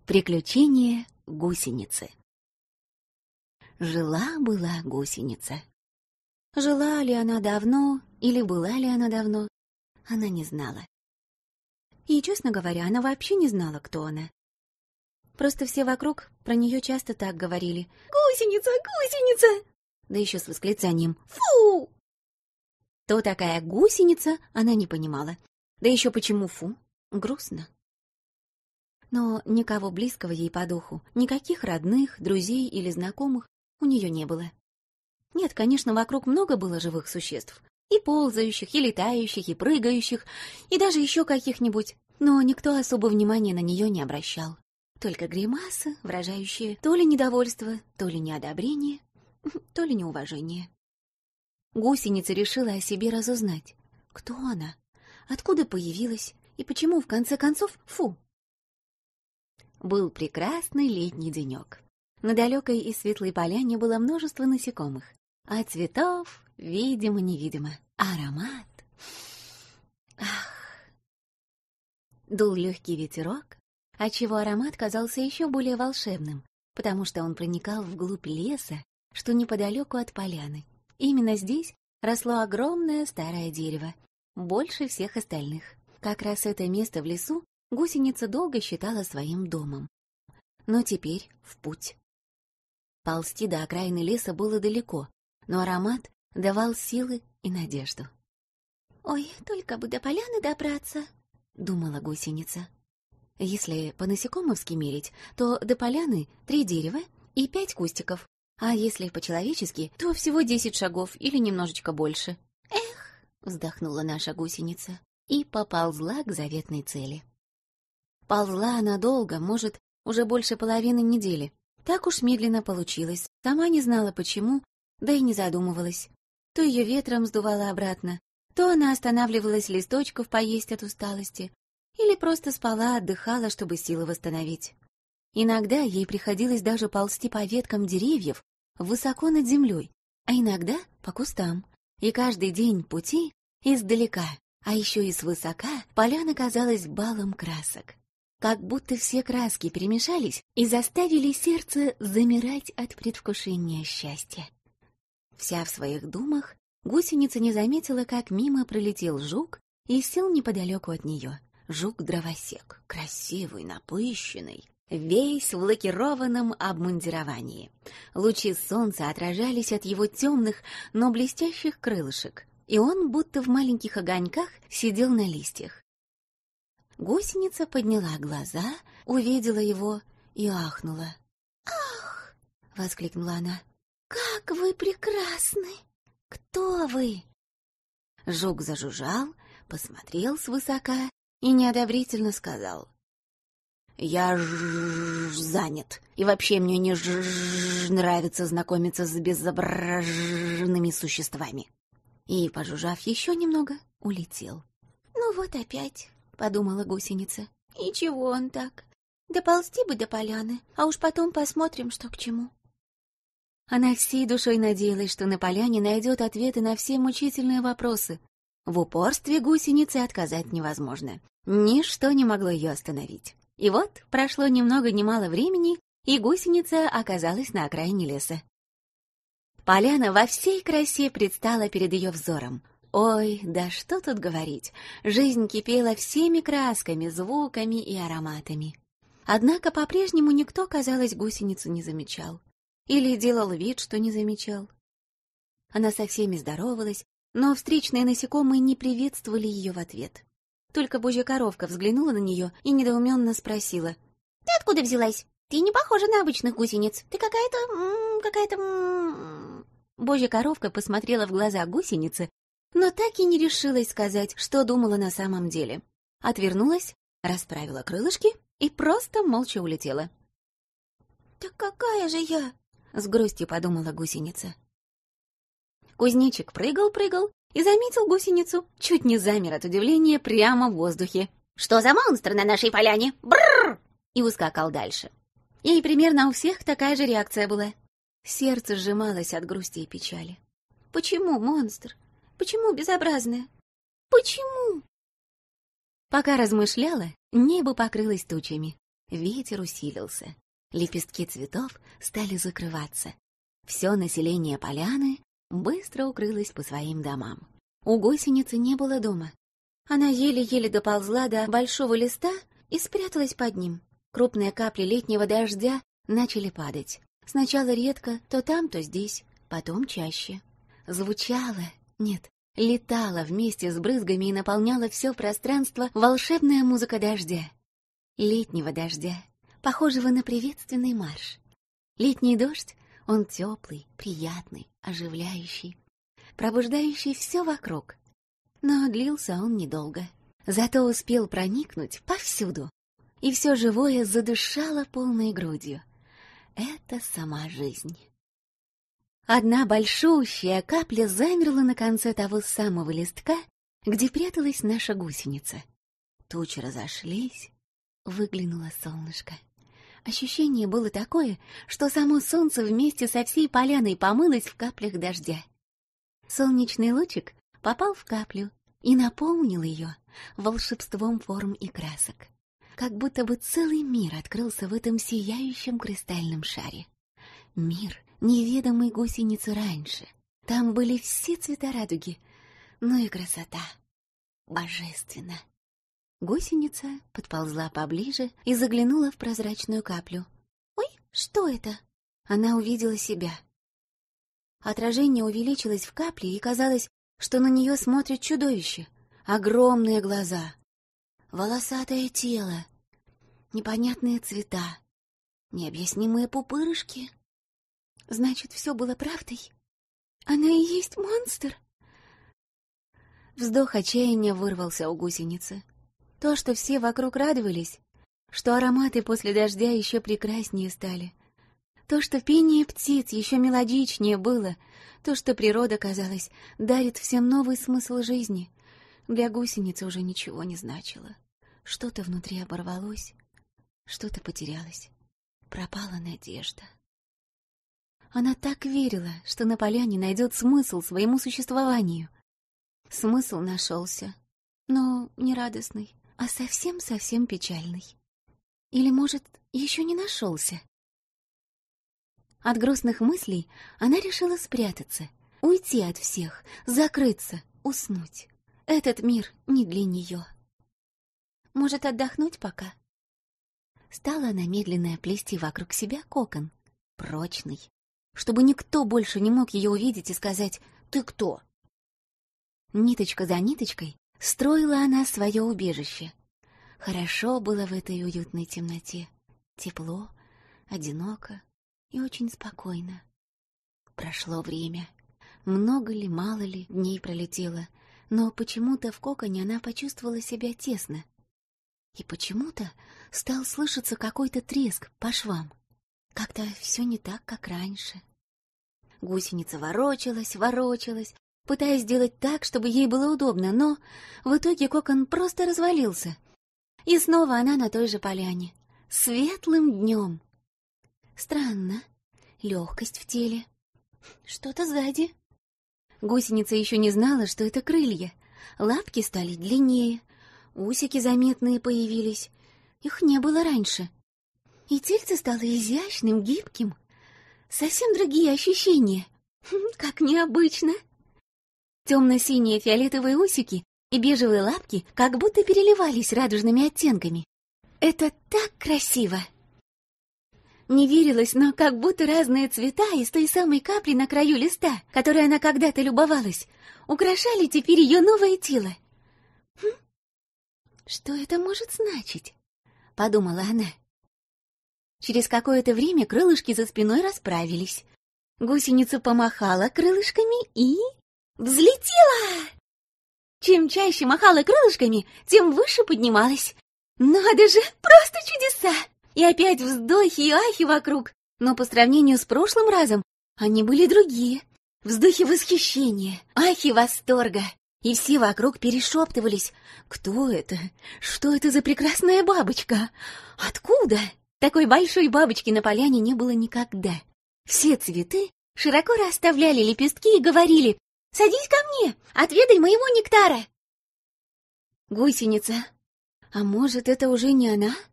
Приключения гусеницы. Жила-была гусеница. Жила ли она давно или была ли она давно, она не знала. И, честно говоря, она вообще не знала, кто она. Просто все вокруг про нее часто так говорили: «Гусеница, гусеница!» Да еще с восклицанием «Фу!». Кто такая гусеница, она не понимала. Да еще почему фу? Грустно. Но никого близкого ей по духу, никаких родных, друзей или знакомых у нее не было. Нет, конечно, вокруг много было живых существ. И ползающих, и летающих, и прыгающих, и даже еще каких-нибудь. Но никто особо внимания на нее не обращал. Только гримасы, выражающие то ли недовольство, то ли неодобрение, то ли неуважение. Гусеница решила о себе разузнать. Кто она? Откуда появилась? И почему, в конце концов, фу? Был прекрасный летний денек. На далекой и светлой поляне было множество насекомых, а цветов видимо-невидимо. Аромат! Ах! Дул легкий ветерок, отчего аромат казался еще более волшебным, потому что он проникал вглубь леса, что неподалеку от поляны. Именно здесь росло огромное старое дерево, больше всех остальных. Как раз это место в лесу гусеница долго считала своим домом. Но теперь в путь. Ползти до окраины леса было далеко, но аромат давал силы и надежду. «Ой, только бы до поляны добраться», — думала гусеница. Если по-насекомовски мерить, то до поляны 3 дерева и 5 кустиков, а если по-человечески, то всего 10 шагов или немножечко больше. «Эх», — вздохнула наша гусеница и поползла к заветной цели. Ползла она долго, может, уже больше половины недели. Так уж медленно получилось. Сама не знала почему, да и не задумывалась. То ее ветром сдувало обратно, то она останавливалась листочков поесть от усталости, или просто спала, отдыхала, чтобы силы восстановить. Иногда ей приходилось даже ползти по веткам деревьев высоко над землей, а иногда по кустам. И каждый день пути издалека, а еще и свысока, поляна казалась балом красок. Как будто все краски перемешались и заставили сердце замирать от предвкушения счастья. Вся в своих думах, гусеница не заметила, как мимо пролетел жук и сел неподалеку от нее. Жук-дровосек, красивый, напыщенный, весь в лакированном обмундировании. Лучи солнца отражались от его темных, но блестящих крылышек, и он, будто в маленьких огоньках, сидел на листьях. Гусеница подняла глаза, увидела его и ахнула. «Ах!» — воскликнула она. «Как вы прекрасны! Кто вы?» Жук зажужжал, посмотрел свысока и неодобрительно сказал: «Я занят, и вообще мне не нравится знакомиться с безобразными существами». И, пожужжав еще немного, улетел. «Ну вот опять», — подумала гусеница. «И чего он так? Доползти бы до поляны, а уж потом посмотрим, что к чему». Она всей душой надеялась, что на поляне найдет ответы на все мучительные вопросы. В упорстве гусеницы отказать невозможно. Ничто не могло ее остановить. И вот прошло ни много ни мало времени, и гусеница оказалась на окраине леса. Поляна во всей красе предстала перед ее взором. Ой, да что тут говорить, жизнь кипела всеми красками, звуками и ароматами. Однако по-прежнему никто, казалось, гусеницу не замечал. Или делал вид, что не замечал. Она со всеми здоровалась, но встречные насекомые не приветствовали ее в ответ. Только божья коровка взглянула на нее и недоуменно спросила: «Ты откуда взялась? Ты не похожа на обычных гусениц. Ты какая-то... Божья коровка посмотрела в глаза гусеницы, но так и не решилась сказать, что думала на самом деле. Отвернулась, расправила крылышки и просто молча улетела. «Так какая же я?» — с грустью подумала гусеница. Кузнечик прыгал и заметил гусеницу, чуть не замер от удивления прямо в воздухе. «Что за монстр на нашей поляне? Бррр!» И ускакал дальше. И примерно у всех такая же реакция была. Сердце сжималось от грусти и печали. Почему монстр? Почему безобразная? Почему? Пока размышляла, небо покрылось тучами. Ветер усилился. Лепестки цветов стали закрываться. Все население поляны быстро укрылось по своим домам. У гусеницы не было дома. Она еле-еле доползла до большого листа и спряталась под ним. Крупные капли летнего дождя начали падать. Сначала редко, то там, то здесь, потом чаще. Звучала, нет, летала вместе с брызгами и наполняла все пространство волшебная музыка дождя. Летнего дождя, похожего на приветственный марш. Летний дождь, он теплый, приятный, оживляющий, пробуждающий все вокруг. Но длился он недолго. Зато успел проникнуть повсюду. И все живое задышало полной грудью. Это сама жизнь. Одна большущая капля замерла на конце того самого листка, где пряталась наша гусеница. Тучи разошлись, выглянуло солнышко. Ощущение было такое, что само солнце вместе со всей поляной помылось в каплях дождя. Солнечный лучик попал в каплю и наполнил ее волшебством форм и красок. Как будто бы целый мир открылся в этом сияющем кристальном шаре. Мир, неведомый гусенице раньше. Там были все цвета радуги, ну и красота. Божественно. Гусеница подползла поближе и заглянула в прозрачную каплю. «Ой, что это?» Она увидела себя. Отражение увеличилось в капле, и казалось, что на нее смотрит чудовище. Огромные глаза, волосатое тело, непонятные цвета, необъяснимые пупырышки. Значит, все было правдой? Она и есть монстр? Вздох отчаяния вырвался у гусеницы. То, что все вокруг радовались, что ароматы после дождя еще прекраснее стали, то, что пение птиц еще мелодичнее было, то, что природа, казалось, дарит всем новый смысл жизни, для гусеницы уже ничего не значило. Что-то внутри оборвалось, что-то потерялось, пропала надежда. Она так верила, что на поляне найдет смысл своему существованию. Смысл нашелся, но не радостный, а совсем-совсем печальный. Или, может, еще не нашелся? От грустных мыслей она решила спрятаться, уйти от всех, закрыться, уснуть. Этот мир не для нее. Может, отдохнуть пока? Стала она медленно плести вокруг себя кокон, прочный, чтобы никто больше не мог ее увидеть и сказать «Ты кто?». Ниточка за ниточкой строила она свое убежище. Хорошо было в этой уютной темноте. Тепло, одиноко и очень спокойно. Прошло время. Много ли, мало ли дней пролетело, но почему-то в коконе она почувствовала себя тесно. И почему-то стал слышаться какой-то треск по швам. Как-то все не так, как раньше. Гусеница ворочалась, пытаясь сделать так, чтобы ей было удобно, но в итоге кокон просто развалился. И снова она на той же поляне, светлым днем. Странно, легкость в теле. Что-то сзади. Гусеница еще не знала, что это крылья. Лапки стали длиннее, усики заметные появились. Их не было раньше. И тельце стало изящным, гибким. Совсем другие ощущения. Как необычно. Темно-синие фиолетовые усики и бежевые лапки как будто переливались радужными оттенками. Это так красиво! Не верилось, но как будто разные цвета из той самой капли на краю листа, которой она когда-то любовалась, украшали теперь ее новое тело. «Что это может значить?» — подумала она. Через какое-то время крылышки за спиной расправились. Гусеница помахала крылышками и взлетела! Чем чаще махала крылышками, тем выше поднималась. Надо же, просто чудеса! И опять вздохи и ахи вокруг. Но по сравнению с прошлым разом они были другие. Вздохи восхищения, ахи восторга. И все вокруг перешептывались. Кто это? Что это за прекрасная бабочка? Откуда? Такой большой бабочки на поляне не было никогда. Все цветы широко расставляли лепестки и говорили: «Садись ко мне, отведай моего нектара». Гусеница. А может, это уже не она?